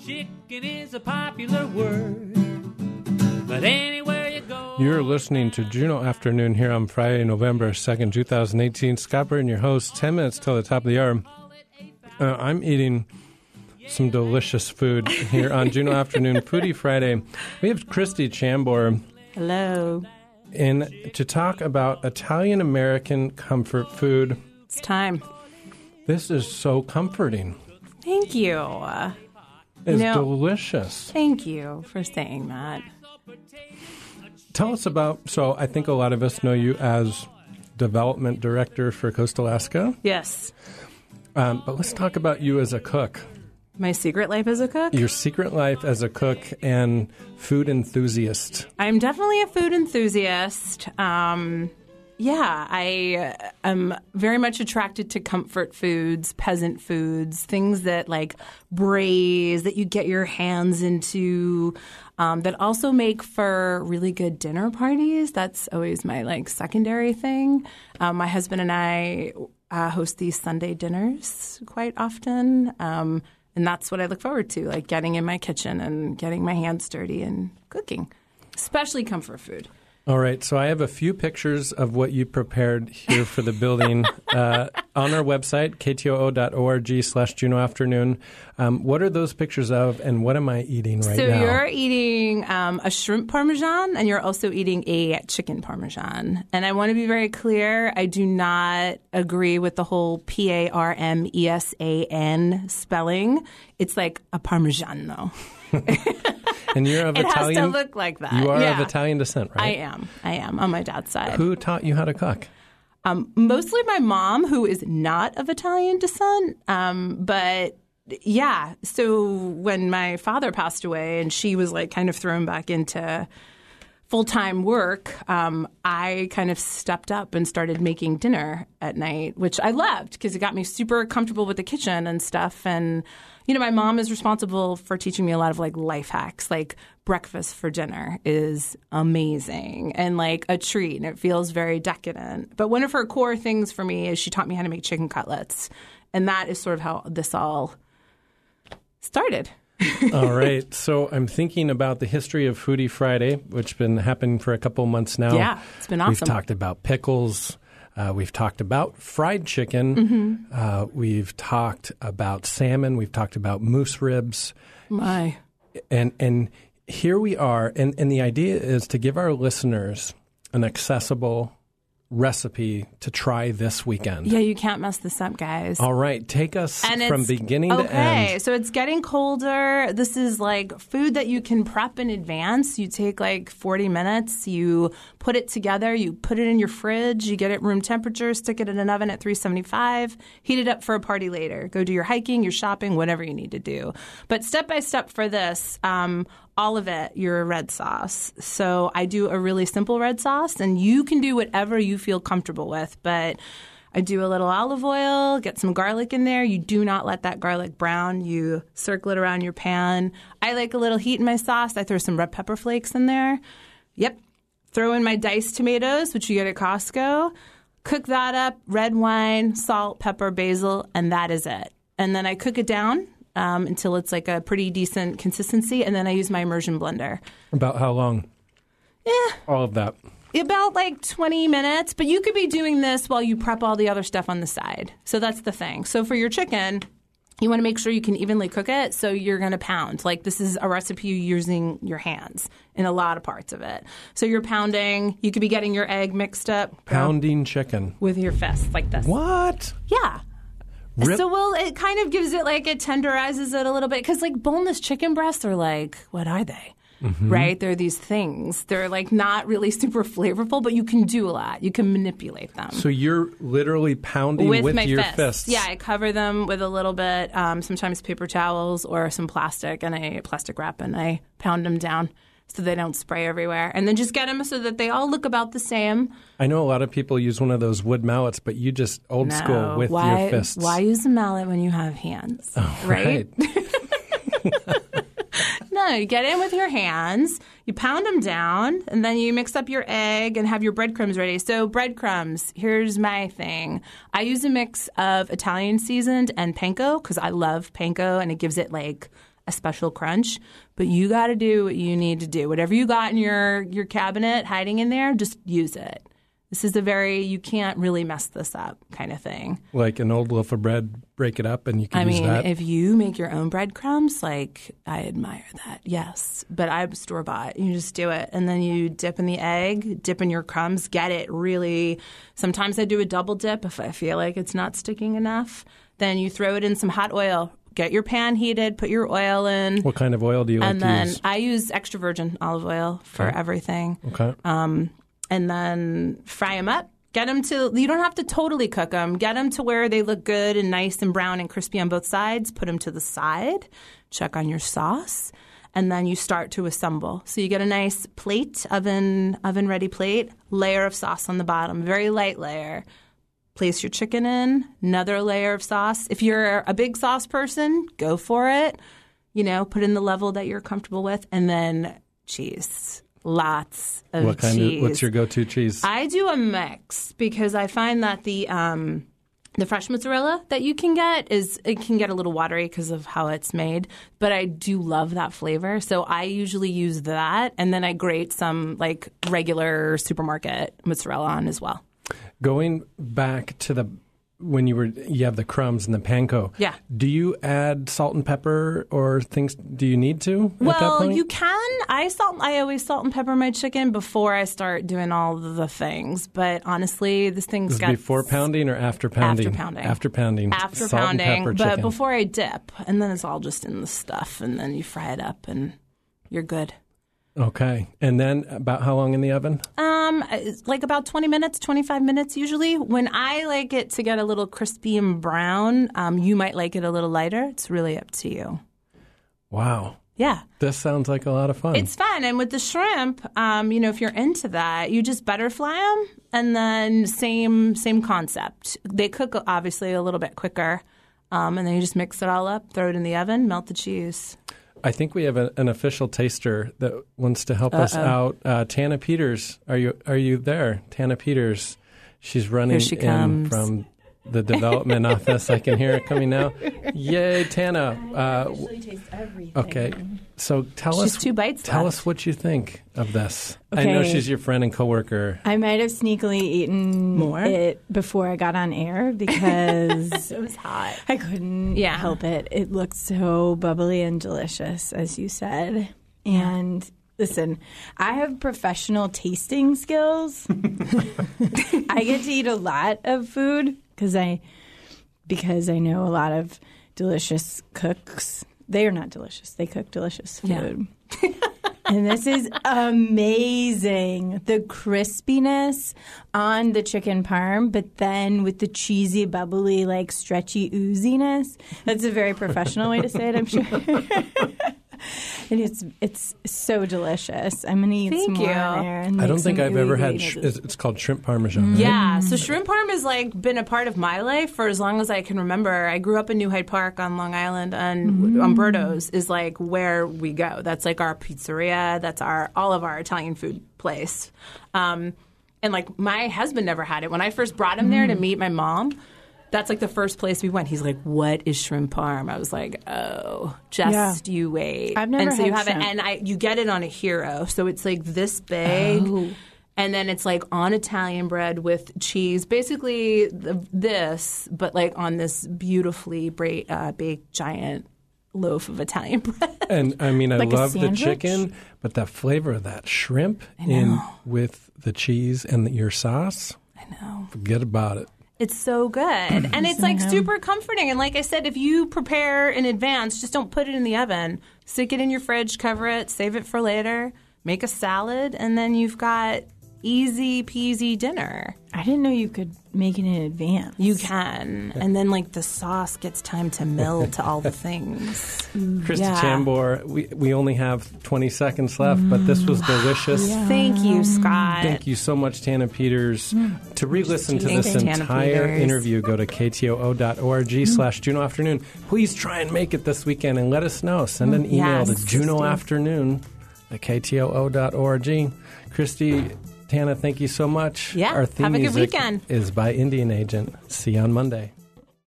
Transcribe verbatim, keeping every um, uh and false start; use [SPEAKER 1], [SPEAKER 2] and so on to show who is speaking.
[SPEAKER 1] Chicken is a popular word, but anywhere you go...
[SPEAKER 2] You're listening to Juneau Afternoon here on Friday, November second, twenty eighteen. Scott Burton, your host, ten minutes till the top of the hour. Uh, I'm eating some delicious food here on Juneau Afternoon Foodie Friday. We have Christy Chambor.
[SPEAKER 3] Hello.
[SPEAKER 2] In to talk about Italian-American comfort food.
[SPEAKER 3] It's time.
[SPEAKER 2] This is so comforting.
[SPEAKER 3] Thank you.
[SPEAKER 2] It's
[SPEAKER 3] you know,
[SPEAKER 2] delicious.
[SPEAKER 3] Thank you for saying that.
[SPEAKER 2] Tell us about, so I think a lot of us know you as development director for Coast Alaska.
[SPEAKER 3] Yes.
[SPEAKER 2] Um, but let's talk about you as a cook.
[SPEAKER 3] My secret life as a cook?
[SPEAKER 2] Your secret life as a cook and food enthusiast.
[SPEAKER 3] I'm definitely a food enthusiast. Um, yeah, I am very much attracted to comfort foods, peasant foods, things that like braise, that you get your hands into, um, that also make for really good dinner parties. That's always my like secondary thing. Um, my husband and I uh, host these Sunday dinners quite often. Um, and that's what I look forward to, like getting in my kitchen and getting my hands dirty and cooking, especially comfort food.
[SPEAKER 2] All right, so I have a few pictures of what you prepared here for the building uh, on our website, k t o o dot org slash Juneau Afternoon. Um, what are those pictures of, and what am I eating right
[SPEAKER 3] so
[SPEAKER 2] now?
[SPEAKER 3] So you're eating um, a shrimp parmesan, and you're also eating a chicken parmesan. And I want to be very clear, I do not agree with the whole P A R M E S A N spelling. It's like a parmigiano.
[SPEAKER 2] And you're of
[SPEAKER 3] it
[SPEAKER 2] Italian.
[SPEAKER 3] It has to look like that.
[SPEAKER 2] You are
[SPEAKER 3] yeah.
[SPEAKER 2] of Italian descent, right?
[SPEAKER 3] I am. I am on my dad's side.
[SPEAKER 2] Who taught you how to cook?
[SPEAKER 3] Um, mostly my mom, who is not of Italian descent. Um, but yeah, so when my father passed away and she was like kind of thrown back into full-time work, um, I kind of stepped up and started making dinner at night, which I loved because it got me super comfortable with the kitchen and stuff. And you know, my mom is responsible for teaching me a lot of like life hacks, like breakfast for dinner is amazing and like a treat and it feels very decadent. But one of her core things for me is she taught me how to make chicken cutlets. And that is sort of how this all started.
[SPEAKER 2] All right. So I'm thinking about the history of Foodie Friday, which has been happening for a couple months now.
[SPEAKER 3] Yeah, it's been awesome.
[SPEAKER 2] We've talked about pickles. Uh, we've talked about fried chicken.
[SPEAKER 3] Mm-hmm.
[SPEAKER 2] Uh, we've talked about salmon. We've talked about moose ribs.
[SPEAKER 3] My.
[SPEAKER 2] And and here we are. And, and the idea is to give our listeners an accessible recipe to try this weekend.
[SPEAKER 3] Yeah, you can't mess this up, guys.
[SPEAKER 2] All right. Take us
[SPEAKER 3] and
[SPEAKER 2] from beginning
[SPEAKER 3] okay,
[SPEAKER 2] to end.
[SPEAKER 3] Okay, so it's getting colder. This is like food that you can prep in advance. You take like forty minutes. You put it together. You put it in your fridge. You get it room temperature. Stick it in an oven at three seventy-five. Heat it up for a party later. Go do your hiking, your shopping, whatever you need to do. But step by step for this, um, all of it, your red sauce. So I do a really simple red sauce, and you can do whatever you feel comfortable with. But I do a little olive oil, get some garlic in there. You do not let that garlic brown. You circle it around your pan. I like a little heat in my sauce. I throw some red pepper flakes in there. Yep. Throw in my diced tomatoes, which you get at Costco. Cook that up, red wine, salt, pepper, basil, and that is it. And then I cook it down Um, until it's like a pretty decent consistency, and then I use my immersion blender.
[SPEAKER 2] About how long?
[SPEAKER 3] Yeah.
[SPEAKER 2] All of that.
[SPEAKER 3] About like twenty minutes, but you could be doing this while you prep all the other stuff on the side. So that's the thing. So for your chicken, you want to make sure you can evenly cook it, so you're going to pound. Like this is a recipe using your hands in a lot of parts of it. So you're pounding. You could be getting your egg mixed up.
[SPEAKER 2] Pounding chicken.
[SPEAKER 3] With your fists like this.
[SPEAKER 2] What?
[SPEAKER 3] Yeah. Rip. So, well, it kind of gives it like it tenderizes it a little bit because like boneless chicken breasts are like, what are they? Mm-hmm. Right? They're these things. They're like not really super flavorful, but you can do a lot. You can manipulate them.
[SPEAKER 2] So you're literally pounding with,
[SPEAKER 3] with my
[SPEAKER 2] your
[SPEAKER 3] fists.
[SPEAKER 2] fists.
[SPEAKER 3] Yeah, I cover them with a little bit, um, sometimes paper towels or some plastic and a plastic wrap, and I pound them down so they don't spray everywhere. And then just get them so that they all look about the same.
[SPEAKER 2] I know a lot of people use one of those wood mallets, but you just old
[SPEAKER 3] no.
[SPEAKER 2] school with
[SPEAKER 3] why,
[SPEAKER 2] your fists.
[SPEAKER 3] Why use a mallet when you have hands?
[SPEAKER 2] Oh,
[SPEAKER 3] right?
[SPEAKER 2] right.
[SPEAKER 3] No, you get in with your hands, you pound them down, and then you mix up your egg and have your breadcrumbs ready. So breadcrumbs, here's my thing. I use a mix of Italian seasoned and panko because I love panko, and it gives it like a special crunch. But you got to do what you need to do. Whatever you got in your, your cabinet hiding in there, just use it. This is a very, you can't really mess this up kind of thing.
[SPEAKER 2] Like an old loaf of bread, break it up and you can
[SPEAKER 3] I
[SPEAKER 2] use
[SPEAKER 3] mean,
[SPEAKER 2] that.
[SPEAKER 3] if you make your own breadcrumbs, like, I admire that, yes. But I'm store-bought. You just do it. And then you dip in the egg, dip in your crumbs, get it really. Sometimes I do a double dip if I feel like it's not sticking enough. Then you throw it in some hot oil. Get your pan heated, put your oil in.
[SPEAKER 2] What kind of oil do you like
[SPEAKER 3] and
[SPEAKER 2] to
[SPEAKER 3] then
[SPEAKER 2] use?
[SPEAKER 3] I use extra virgin olive oil for
[SPEAKER 2] Okay.
[SPEAKER 3] everything.
[SPEAKER 2] Okay.
[SPEAKER 3] Um, and then fry them up. Get them to, you don't have to totally cook them. Get them to where they look good and nice and brown and crispy on both sides. Put them to the side. Check on your sauce. And then you start to assemble. So you get a nice plate, oven oven ready plate, layer of sauce on the bottom, very light layer. Place your chicken in, another layer of sauce. If you're a big sauce person, go for it. You know, put in the level that you're comfortable with. And then cheese. Lots of
[SPEAKER 2] What kind
[SPEAKER 3] cheese.
[SPEAKER 2] of, what's your go-to cheese?
[SPEAKER 3] I do a mix because I find that the um, the fresh mozzarella that you can get is it can get a little watery because of how it's made, but I do love that flavor. So I usually use that, and then I grate some like regular supermarket mozzarella on as well.
[SPEAKER 2] Going back to the when you were you have the crumbs and the panko.
[SPEAKER 3] Yeah.
[SPEAKER 2] Do you add salt and pepper or things? Do you need to? At that
[SPEAKER 3] Well,
[SPEAKER 2] point?
[SPEAKER 3] you can. I salt. I always salt and pepper my chicken before I start doing all the things. But honestly, this thing's
[SPEAKER 2] Is
[SPEAKER 3] got
[SPEAKER 2] before pounding or after pounding?
[SPEAKER 3] After pounding.
[SPEAKER 2] After pounding.
[SPEAKER 3] after
[SPEAKER 2] Salt and
[SPEAKER 3] pounding,
[SPEAKER 2] pepper
[SPEAKER 3] but
[SPEAKER 2] chicken.
[SPEAKER 3] before I dip, and then it's all just in the stuff, and then you fry it up, and you're good.
[SPEAKER 2] Okay. And then about how long in the oven?
[SPEAKER 3] Um, it's like about twenty minutes, twenty-five minutes usually. When I like it to get a little crispy and brown, um, you might like it a little lighter. It's really up to you.
[SPEAKER 2] Wow.
[SPEAKER 3] Yeah.
[SPEAKER 2] This sounds like a lot of fun.
[SPEAKER 3] It's fun. And with the shrimp, um, you know, if you're into that, you just butterfly them, and then same same concept. They cook obviously a little bit quicker, um, and then you just mix it all up, throw it in the oven, melt the cheese.
[SPEAKER 2] I think we have a, an official taster that wants to help us
[SPEAKER 3] Uh-oh.
[SPEAKER 2] out. Uh, Tana Peters, are you are you there? Tana Peters, she's running
[SPEAKER 3] Here she
[SPEAKER 2] in
[SPEAKER 3] comes.
[SPEAKER 2] from the development office. I can hear it coming now. Yay, Tana! Uh,
[SPEAKER 4] taste everything.
[SPEAKER 2] okay, so tell
[SPEAKER 3] She's
[SPEAKER 2] us
[SPEAKER 3] two bites
[SPEAKER 2] Tell
[SPEAKER 3] left.
[SPEAKER 2] us what you think of this. I know
[SPEAKER 4] Okay.
[SPEAKER 2] she's your friend and coworker.
[SPEAKER 4] I might have sneakily eaten
[SPEAKER 3] More?
[SPEAKER 4] it before I got on air because
[SPEAKER 3] It was hot.
[SPEAKER 4] I couldn't
[SPEAKER 3] Yeah.
[SPEAKER 4] help it. It looked so bubbly and delicious, as you said. And listen, I have professional tasting skills. I get to eat a lot of food because I because I know a lot of delicious cooks. They are not delicious. They cook delicious food.
[SPEAKER 3] Yeah.
[SPEAKER 4] And this is amazing. The crispiness on the chicken parm, but then with the cheesy, bubbly, like stretchy ooziness. That's a very professional way to say it, I'm sure. And it's it's so delicious. I'm going to eat
[SPEAKER 3] Thank
[SPEAKER 4] some more
[SPEAKER 3] you.
[SPEAKER 4] on there. And
[SPEAKER 2] I don't
[SPEAKER 4] make
[SPEAKER 2] think
[SPEAKER 4] some
[SPEAKER 2] I've ever
[SPEAKER 4] ooey
[SPEAKER 2] had.
[SPEAKER 4] gooey
[SPEAKER 2] Sh-
[SPEAKER 4] noodles.
[SPEAKER 2] it's it's called shrimp parmesan. Right?
[SPEAKER 3] Yeah, so shrimp parm has like been a part of my life for as long as I can remember. I grew up in New Hyde Park on Long Island, and Umberto's is like where we go. That's like our pizzeria. That's our all of our Italian food place. Um, and like my husband never had it. When I first brought him there to meet my mom, that's like the first place we went. He's like, "What is shrimp parm?" I was like, "Oh, just
[SPEAKER 4] Yeah.
[SPEAKER 3] you wait."
[SPEAKER 4] I've never
[SPEAKER 3] and so you
[SPEAKER 4] had
[SPEAKER 3] have it,
[SPEAKER 4] shrimp.
[SPEAKER 3] and I you get it on a hero, so it's like this big.
[SPEAKER 4] Oh.
[SPEAKER 3] And then it's like on Italian bread with cheese, basically the, this, but like on this beautifully bra- uh, baked giant loaf of Italian bread.
[SPEAKER 2] And I mean, I
[SPEAKER 4] Like a
[SPEAKER 2] love the
[SPEAKER 4] sandwich?
[SPEAKER 2] chicken, but the flavor of that shrimp in with the cheese and the, your sauce,
[SPEAKER 3] I know.
[SPEAKER 2] forget about it.
[SPEAKER 3] It's so good. And it's like super comforting. And like I said, if you prepare in advance, just don't put it in the oven. Stick it in your fridge, cover it, save it for later, make a salad, and then you've got easy peasy dinner.
[SPEAKER 4] I didn't know you could make it in advance.
[SPEAKER 3] You can. And then like the sauce gets time to meld to all the things.
[SPEAKER 2] Christy
[SPEAKER 3] Yeah.
[SPEAKER 2] Tambor, we, we only have twenty seconds left, but this was delicious.
[SPEAKER 3] Thank you, Scott.
[SPEAKER 2] Thank you so much, Tana Peters. To re-listen to
[SPEAKER 3] Thanks,
[SPEAKER 2] this
[SPEAKER 3] Tana
[SPEAKER 2] entire
[SPEAKER 3] Peters.
[SPEAKER 2] interview, go to k t o o dot org slash Juno Afternoon. Please try and make it this weekend and let us know. Send an email
[SPEAKER 3] Yes.
[SPEAKER 2] to Juno Afternoon at k t o o dot org. Christy, Tana, thank you so much.
[SPEAKER 3] Yeah,
[SPEAKER 2] Our theme
[SPEAKER 3] have a good
[SPEAKER 2] music
[SPEAKER 3] weekend.
[SPEAKER 2] is by Indian Agent. See you on Monday.